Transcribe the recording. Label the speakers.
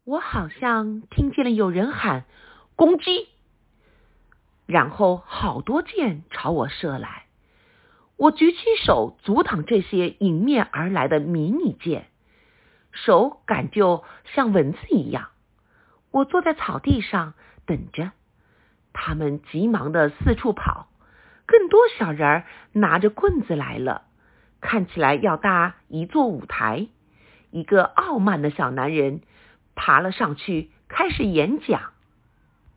Speaker 1: 我好像听见了有人喊攻击，然后好多箭朝我射来。我举起手阻挡这些迎面而来的迷你箭，手感就像蚊子一样。我坐在草地上等着，他们急忙地四处跑，更多小人拿着棍子来了，看起来要搭一座舞台。一个傲慢的小男人爬了上去，开始演讲。